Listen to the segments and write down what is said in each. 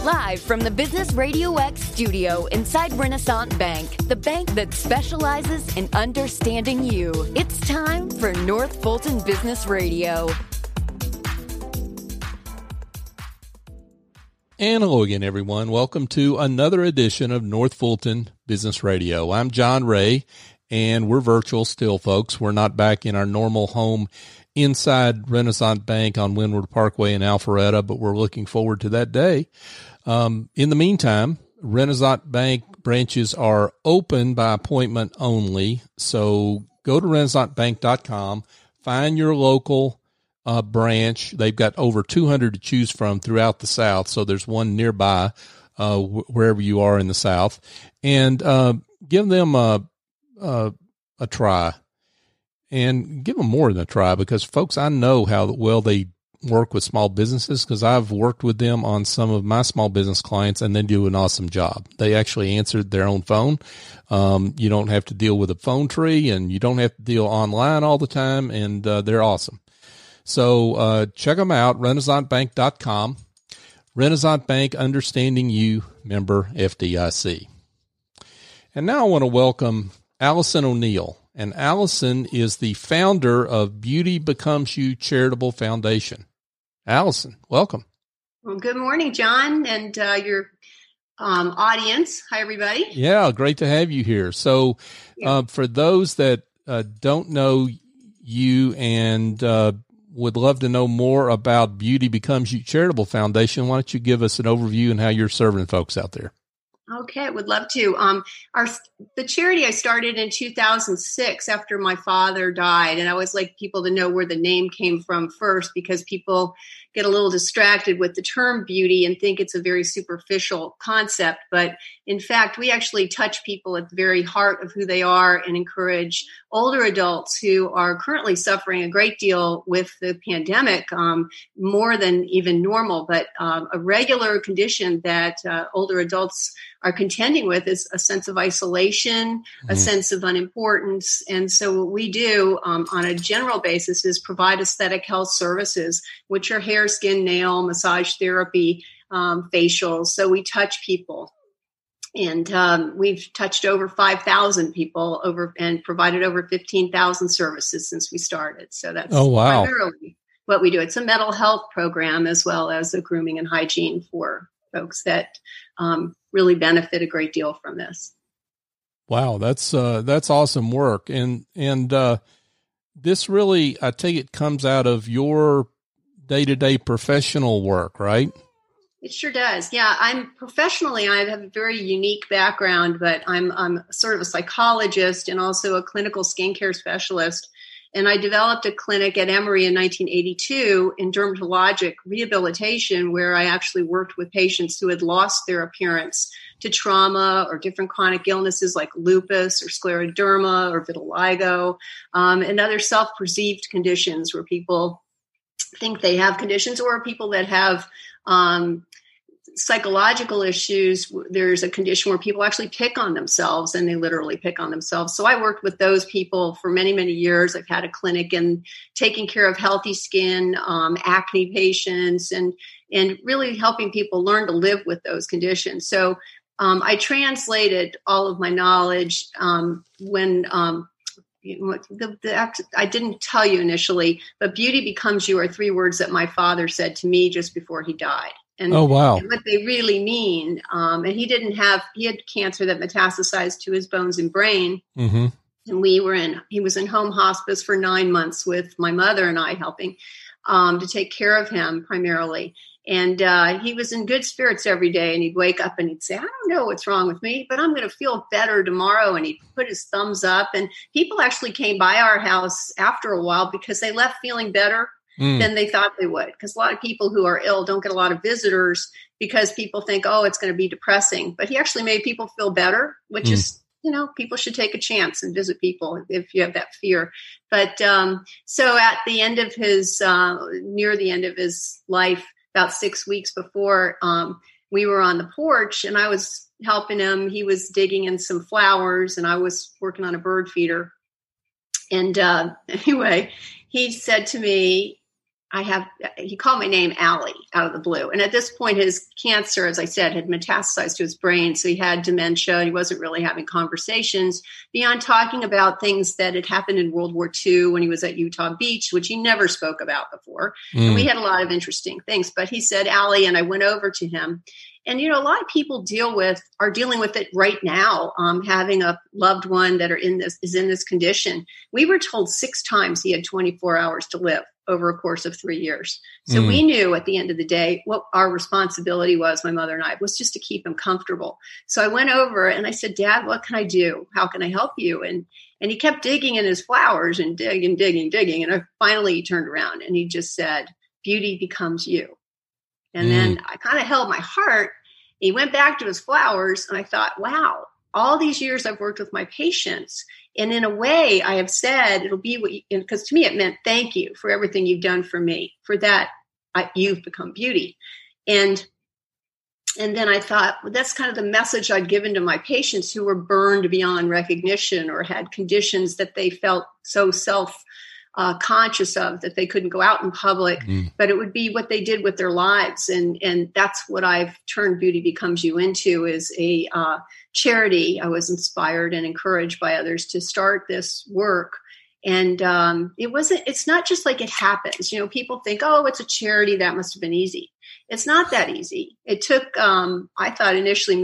Live from the Business Radio X studio inside Renaissance Bank, the bank that specializes in understanding you. It's time for North Fulton Business Radio. And hello again, everyone. Welcome to another edition of North Fulton Business Radio. I'm John Ray, and we're virtual still, folks. We're not back in our normal home inside Renaissance Bank on Windward Parkway in Alpharetta, but we're looking forward to that day. In the meantime, Renaissance Bank branches are open by appointment only. So go to renaissancebank.com, find your local branch. They've got over 200 to choose from throughout the South. So there's one nearby, wherever you are in the South, and give them a try. And give them more than a try, because, folks, I know how well they work with small businesses, because I've worked with them on some of my small business clients, and they do an awesome job. They actually answered their own phone. You don't have to deal with a phone tree, and you don't have to deal online all the time, and they're awesome. So check them out, renaissancebank.com. Renaissance Bank, understanding you, member FDIC. And now I want to welcome Allison O'Neill. And Allison is the founder of Beauty Becomes You Charitable Foundation. Allison, welcome. Well, good morning, John, and your audience. Hi, everybody. Yeah, great to have you here. So for those that don't know you and would love to know more about Beauty Becomes You Charitable Foundation, why don't you give us an overview and how you're serving folks out there? Okay, would love to. The charity I started in 2006 after my father died, and I always like people to know where the name came from first, because people get a little distracted with the term beauty and think it's a very superficial concept. But in fact, we actually touch people at the very heart of who they are and encourage older adults who are currently suffering a great deal with the pandemic, more than even normal. But a regular condition that older adults are contending with is a sense of isolation, a sense of unimportance. And so what we do on a general basis is provide aesthetic health services, which are hair, skin, nail, massage therapy, facials. So we touch people. And we've touched over 5,000 people and provided over 15,000 services since we started. So that's primarily what we do. It's a mental health program as well as a grooming and hygiene for folks that really benefit a great deal from this. Wow, that's awesome work. And this really, I take it, comes out of your day-to-day professional work, right? It sure does. Yeah, I have a very unique background, but I'm sort of a psychologist and also a clinical skincare specialist. And I developed a clinic at Emory in 1982 in dermatologic rehabilitation, where I actually worked with patients who had lost their appearance to trauma or different chronic illnesses like lupus or scleroderma or vitiligo, and other self-perceived conditions where people think they have conditions, or people that have psychological issues. There's a condition where people actually pick on themselves, and they literally pick on themselves. So I worked with those people for many, many years. I've had a clinic in taking care of healthy skin, acne patients, and really helping people learn to live with those conditions. So I translated all of my knowledge when I didn't tell you initially, but Beauty Becomes You are 3 words that my father said to me just before he died. And, and what they really mean. And he had cancer that metastasized to his bones and brain. Mm-hmm. And he was in home hospice for 9 months with my mother and I helping to take care of him primarily. And he was in good spirits every day, and he'd wake up and he'd say, I don't know what's wrong with me, but I'm going to feel better tomorrow. And he'd put his thumbs up, and people actually came by our house after a while because they left feeling better than they thought they would. Because a lot of people who are ill don't get a lot of visitors because people think, oh, it's going to be depressing. But he actually made people feel better, which is, people should take a chance and visit people if you have that fear. But so at the end of near the end of his life, about 6 weeks before, we were on the porch and I was helping him. He was digging in some flowers and I was working on a bird feeder. And anyway, he said to me, he called my name Allie out of the blue. And at this point, his cancer, as I said, had metastasized to his brain. So he had dementia. He wasn't really having conversations beyond talking about things that had happened in World War II when he was at Utah Beach, which he never spoke about before. And we had a lot of interesting things. But he said, Allie, and I went over to him. And, a lot of people are dealing with it right now, having a loved one that is in this condition. We were told 6 times he had 24 hours to live over a course of 3 years. So we knew at the end of the day what our responsibility was, my mother and I, was just to keep him comfortable. So I went over and I said, Dad, what can I do? How can I help you? And he kept digging in his flowers and digging. And finally he turned around and he just said, beauty becomes you. And then I kind of held my heart. He went back to his flowers and I thought, wow, all these years I've worked with my patients. And in a way I have said, it'll be what because to me it meant thank you for everything you've done for me. For that, you've become beauty. And then I thought, well, that's kind of the message I'd given to my patients who were burned beyond recognition or had conditions that they felt so conscious of that they couldn't go out in public, but it would be what they did with their lives. And that's what I've turned Beauty Becomes You into, is a charity. I was inspired and encouraged by others to start this work. And it's not just like it happens. People think, oh, it's a charity. That must have been easy. It's not that easy. It took, I thought initially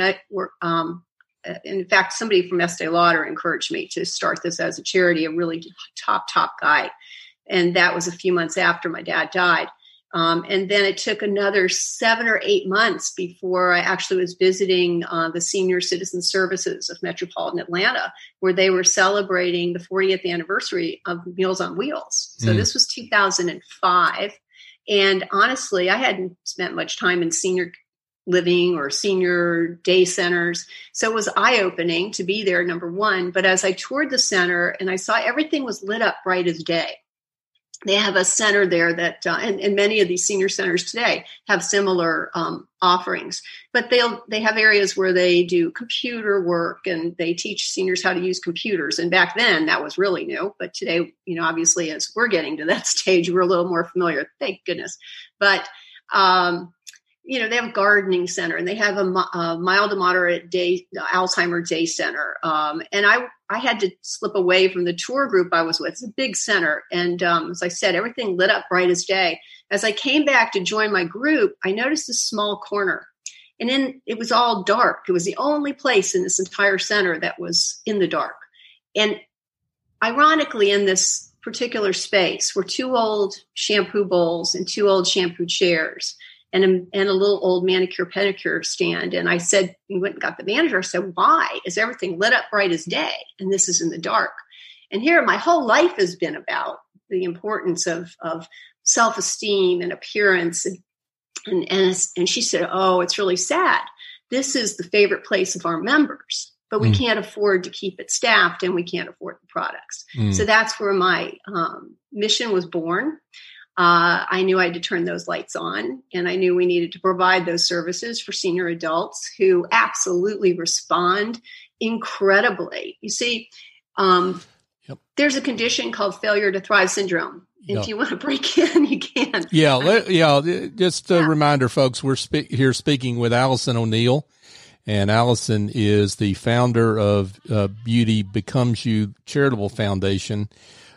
in fact, somebody from Estee Lauder encouraged me to start this as a charity, a really top guy. And that was a few months after my dad died. And then it took another 7 or 8 months before I actually was visiting the Senior Citizen Services of Metropolitan Atlanta, where they were celebrating the 40th anniversary of Meals on Wheels. So this was 2005. And honestly, I hadn't spent much time in senior living or senior day centers. So it was eye-opening to be there, number one. But as I toured the center and I saw everything was lit up bright as day, they have a center there that, and many of these senior centers today have similar offerings, but they have areas where they do computer work and they teach seniors how to use computers. And back then that was really new, but today, obviously as we're getting to that stage, we're a little more familiar, thank goodness. But, they have a gardening center and they have a mild to moderate Alzheimer's day center. And I had to slip away from the tour group I was with. It's a big center. And as I said, everything lit up bright as day. As I came back to join my group, I noticed a small corner. And then it was all dark. It was the only place in this entire center that was in the dark. And ironically, in this particular space were 2 old shampoo bowls and 2 old shampoo chairs. And a little old manicure pedicure stand. And I said, we went and got the manager. I said, why is everything lit up bright as day? And this is in the dark. And here my whole life has been about the importance of self-esteem and appearance. And she said, oh, it's really sad. This is the favorite place of our members, but we can't afford to keep it staffed and we can't afford the products. So that's where my mission was born. I knew I had to turn those lights on, and I knew we needed to provide those services for senior adults who absolutely respond incredibly. You see, there's a condition called failure to thrive syndrome. If you want to break in, you can. Just a reminder, folks, we're here speaking with Allison O'Neill, and Allison is the founder of Beauty Becomes You Charitable Foundation.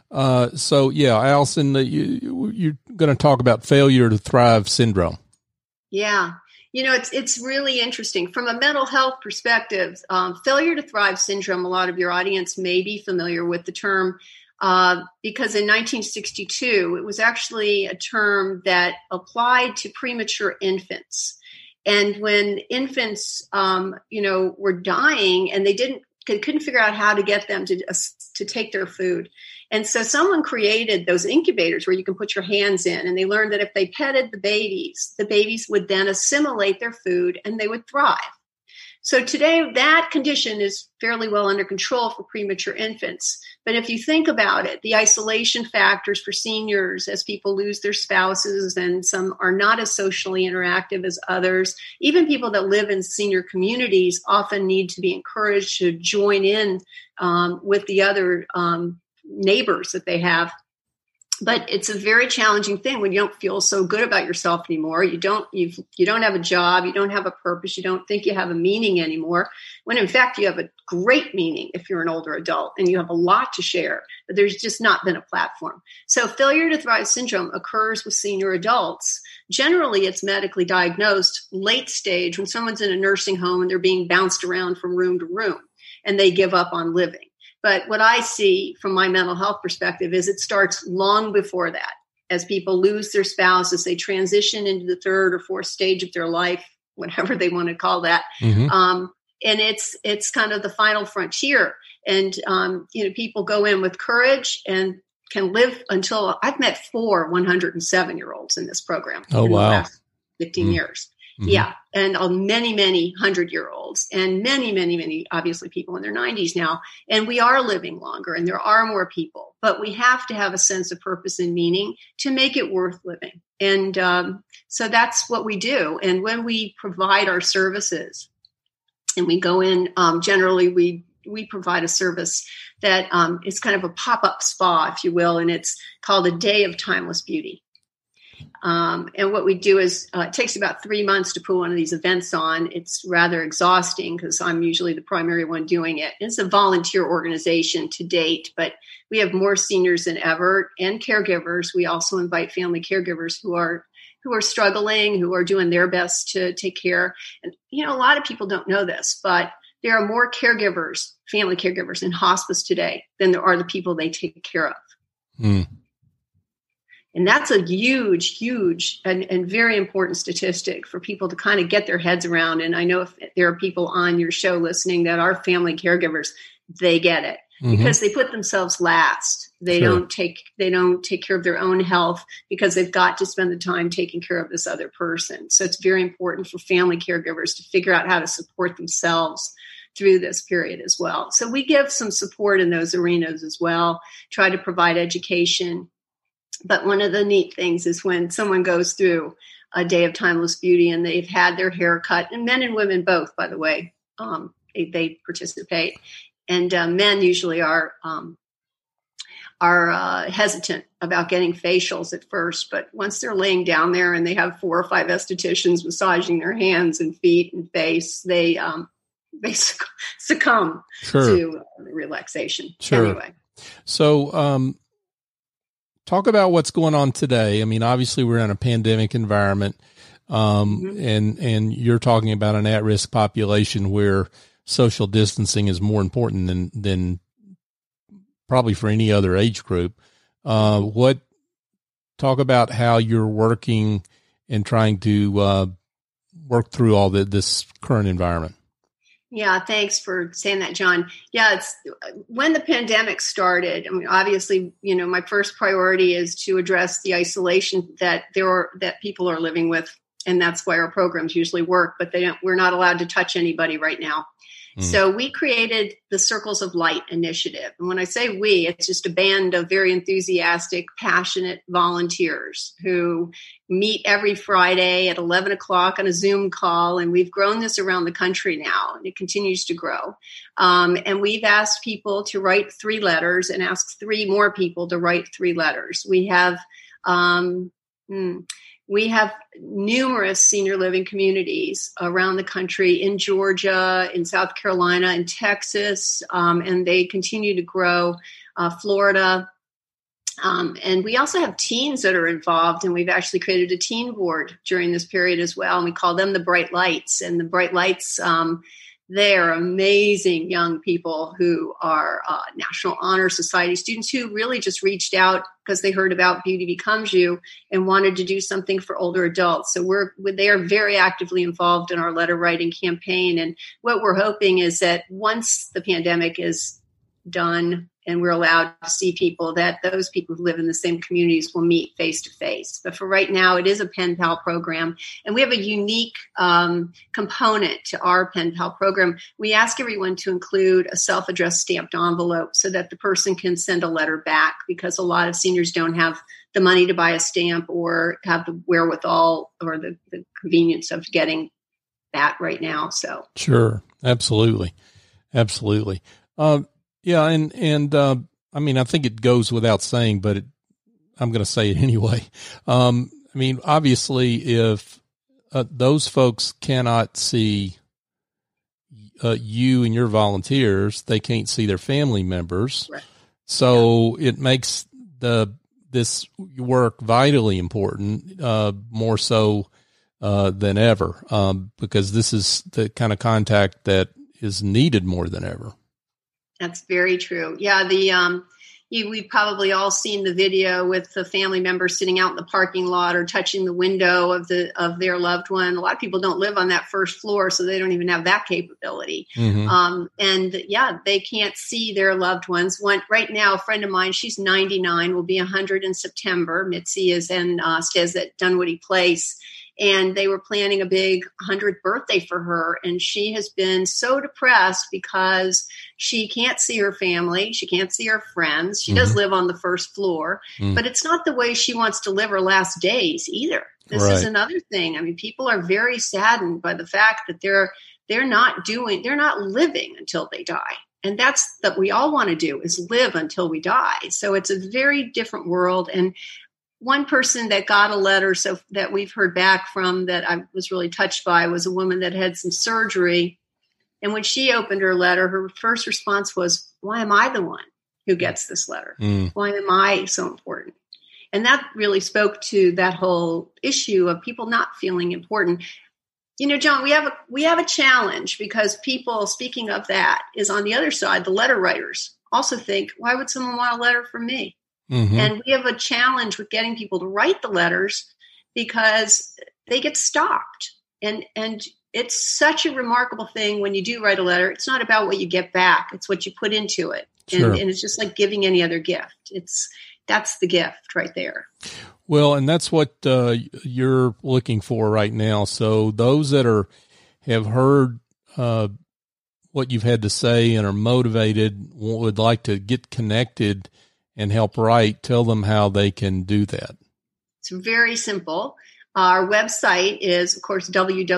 Allison, you're going to talk about failure to thrive syndrome. Yeah. It's really interesting from a mental health perspective. Failure to thrive syndrome, a lot of your audience may be familiar with the term, because in 1962, it was actually a term that applied to premature infants. And when infants, were dying and they couldn't figure out how to get them to take their food. And so someone created those incubators where you can put your hands in, and they learned that if they petted the babies would then assimilate their food and they would thrive. So today that condition is fairly well under control for premature infants. But if you think about it, the isolation factors for seniors as people lose their spouses and some are not as socially interactive as others, even people that live in senior communities often need to be encouraged to join in with the other neighbors that they have. But it's a very challenging thing when you don't feel so good about yourself anymore. You don't have a job. You don't have a purpose. You don't think you have a meaning anymore. When in fact, you have a great meaning if you're an older adult and you have a lot to share, but there's just not been a platform. So failure to thrive syndrome occurs with senior adults. Generally, it's medically diagnosed late stage when someone's in a nursing home and they're being bounced around from room to room and they give up on living. But what I see from my mental health perspective is it starts long before that, as people lose their spouse, as they transition into the third or fourth stage of their life, whatever they want to call that. Mm-hmm. And it's kind of the final frontier. And, people go in with courage and can live until I've met 4 107-year-olds in this program. Oh, wow. The last 15 years. Mm-hmm. Yeah. And many, many 100-year-olds and many, many, many, obviously people in their 90s now. And we are living longer and there are more people, but we have to have a sense of purpose and meaning to make it worth living. And so that's what we do. And when we provide our services and we go in, generally we provide a service that is kind of a pop-up spa, if you will, and it's called A Day of Timeless Beauty. And what we do is it takes about 3 months to put one of these events on. It's rather exhausting because I'm usually the primary one doing it. It's a volunteer organization to date, but we have more seniors than ever and caregivers. We also invite family caregivers who are struggling, who are doing their best to take care. And, a lot of people don't know this, but there are more caregivers, family caregivers in hospice today than there are the people they take care of. Mm. And that's a huge, huge and very important statistic for people to kind of get their heads around. And I know if there are people on your show listening that are family caregivers, they get it because they put themselves last. They don't take care of their own health because they've got to spend the time taking care of this other person. So it's very important for family caregivers to figure out how to support themselves through this period as well. So we give some support in those arenas as well, try to provide education. But one of the neat things is when someone goes through A Day of Timeless Beauty and they've had their hair cut, and men and women both, by the way, they participate. And men usually are hesitant about getting facials at first. But once they're laying down there and they have 4 or 5 estheticians massaging their hands and feet and face, they succumb to relaxation. Sure. Anyway. So, talk about what's going on today. I mean, obviously we're in a pandemic environment, and you're talking about an at-risk population where social distancing is more important than probably for any other age group. Talk about how you're working and trying to work through all this current environment. Yeah, thanks for saying that, John. Yeah, it's when the pandemic started. I mean, obviously, my first priority is to address the isolation that people are living with, and that's why our programs usually work. But we're not allowed to touch anybody right now. So we created the Circles of Light initiative. And when I say we, it's just a band of very enthusiastic, passionate volunteers who meet every Friday at 11 o'clock on a Zoom call. And we've grown this around the country now, and it continues to grow. And we've asked people to write 3 letters and ask 3 more people to write 3 letters. We have numerous senior living communities around the country, in Georgia, in South Carolina, in Texas, and they continue to grow, Florida. And we also have teens that are involved, and we've actually created a teen board during this period as well. And we call them the Bright Lights. And the Bright Lights, they are amazing young people who are National Honor Society students who really just reached out because they heard about Beauty Becomes You and wanted to do something for older adults. So they are very actively involved in our letter writing campaign. And what we're hoping is that once the pandemic is done and we're allowed to see people, that those people who live in the same communities will meet face to face. But for right now, it is a Pen Pal program. And we have a unique component to our Pen Pal program. We ask everyone to include a self-addressed stamped envelope so that the person can send a letter back, because a lot of seniors don't have the money to buy a stamp or have the wherewithal or the convenience of getting that right now. So sure. Absolutely. Yeah. And I mean, I think it goes without saying, but I'm going to say it anyway. I mean, obviously, if those folks cannot see you and your volunteers, they can't see their family members. Right. So it makes this work vitally important, more so than ever, because this is the kind of contact that is needed more than ever. That's very true. Yeah, we've probably all seen the video with the family member sitting out in the parking lot or touching the window of their loved one. A lot of people don't live on that first floor, so they don't even have that capability. Mm-hmm. And yeah, they can't see their loved ones. Right now, a friend of mine, she's 99, will be 100 in September. Mitzi stays at Dunwoody Place. And they were planning a big 100th birthday for her. And she has been so depressed because she can't see her family. She can't see her friends. She does live on the first floor, but it's not the way she wants to live her last days either. This is another thing. I mean, people are very saddened by the fact that they're not living until they die. And that's that we all want to do, is live until we die. So it's a very different world. And one person that got a letter that we've heard back from that I was really touched by was a woman that had some surgery. And when she opened her letter, her first response was, why am I the one who gets this letter? Why am I so important? And that really spoke to that whole issue of people not feeling important. You know, John, we have a challenge because people, speaking of that, is on the other side, the letter writers also think, why would someone want a letter from me? Mm-hmm. And we have a challenge with getting people to write the letters because they get stopped. And it's such a remarkable thing when you do write a letter. It's not about what you get back. It's what you put into it. Sure. And it's just like giving any other gift. That's the gift right there. Well, and that's what you're looking for right now. So those that have heard what you've had to say and are motivated, would like to get connected and help write, tell them how they can do that. It's very simple. Our website is, of course,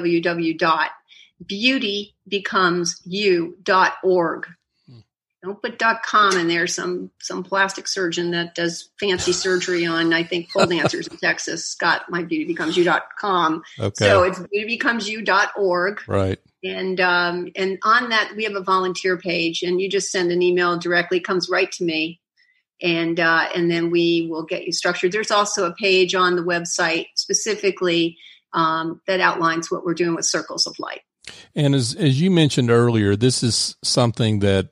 www.beautybecomesyou.org. Don't put .com in there. Some plastic surgeon that does fancy surgery on, I think, pole dancers in Texas got mybeautybecomesyou.com. Okay. So it's beautybecomesyou.org. Right. And on that, we have a volunteer page, and you just send an email directly. It comes right to me. And then we will get you structured. There's also a page on the website specifically that outlines what we're doing with Circles of Light. And as you mentioned earlier, this is something that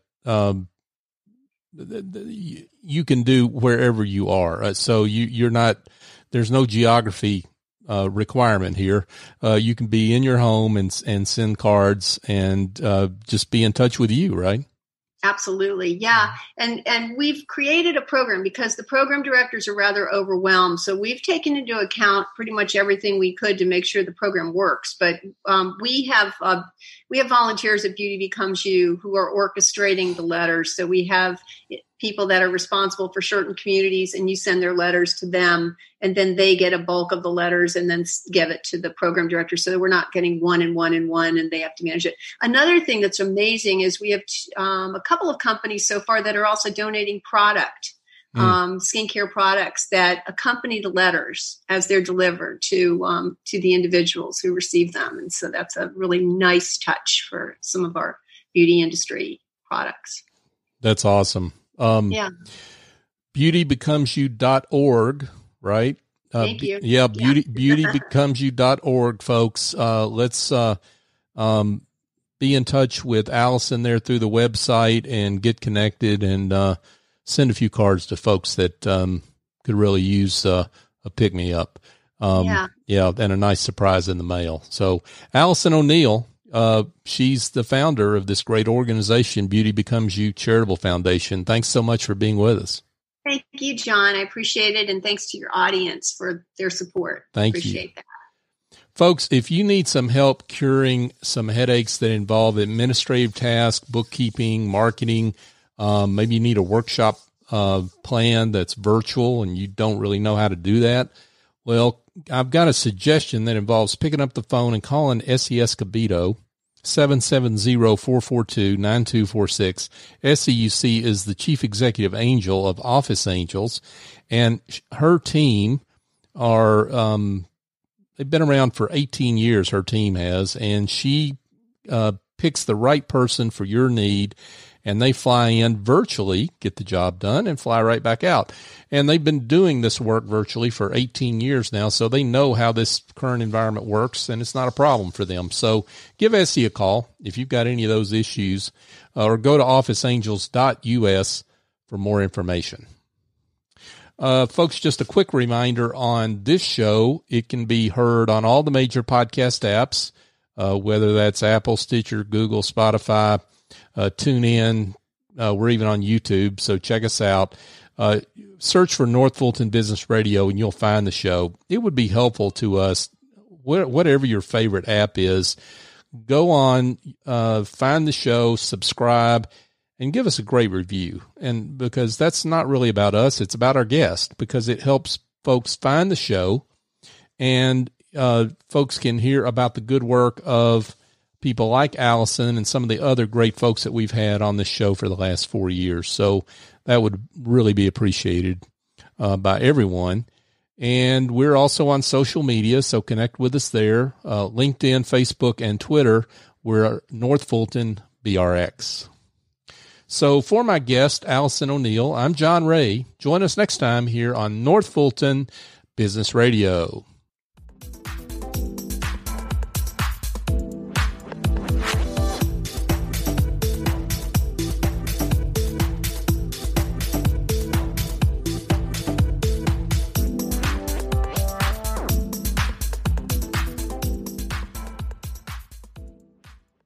you can do wherever you are. So you're not, there's no geography requirement here. You can be in your home and send cards and just be in touch with you, right? Absolutely. Yeah. And we've created a program because the program directors are rather overwhelmed. So we've taken into account pretty much everything we could to make sure the program works. But we have volunteers at Beauty Becomes You who are orchestrating the letters. So we have people that are responsible for certain communities, and you send their letters to them, and then they get a bulk of the letters and then give it to the program director. So we're not getting one and they have to manage it. Another thing that's amazing is we have a couple of companies so far that are also donating product, skincare products that accompany the letters as they're delivered to the individuals who receive them. And so that's a really nice touch for some of our beauty industry products. That's awesome. Beautybecomesyou.org, right? Thank you. Yeah, beautybecomesyou.org, folks. Let's be in touch with Allison there through the website and get connected and send a few cards to folks that could really use a pick-me-up. And a nice surprise in the mail. So Allison O'Neill, she's the founder of this great organization, Beauty Becomes You Charitable Foundation. Thanks so much for being with us. Thank you, John. I appreciate it. And thanks to your audience for their support. Thank you. Appreciate that. Folks, if you need some help curing some headaches that involve administrative tasks, bookkeeping, marketing, maybe you need a workshop plan that's virtual and you don't really know how to do that, well, I've got a suggestion that involves picking up the phone and calling SES Cabedo 770-442-9246. SCUC is the chief executive angel of Office Angels, and her team are, they've been around for 18 years, her team has, and she picks the right person for your need, and they fly in virtually, get the job done, and fly right back out. And they've been doing this work virtually for 18 years now, so they know how this current environment works, and it's not a problem for them. So give Essie a call if you've got any of those issues, or go to officeangels.us for more information. Folks, just a quick reminder on this show, it can be heard on all the major podcast apps, whether that's Apple, Stitcher, Google, Spotify, TuneIn. We're even on YouTube, so check us out. Search for North Fulton Business Radio, and you'll find the show. It would be helpful to us, whatever your favorite app is, go on, find the show, subscribe, and give us a great review. And because that's not really about us, it's about our guest, because it helps folks find the show, and folks can hear about the good work of people like Allison and some of the other great folks that we've had on this show for the last 4 years. So that would really be appreciated by everyone. And we're also on social media, so connect with us there. LinkedIn, Facebook, and Twitter. We're North Fulton BRX. So for my guest, Allison O'Neill, I'm John Ray. Join us next time here on North Fulton Business Radio.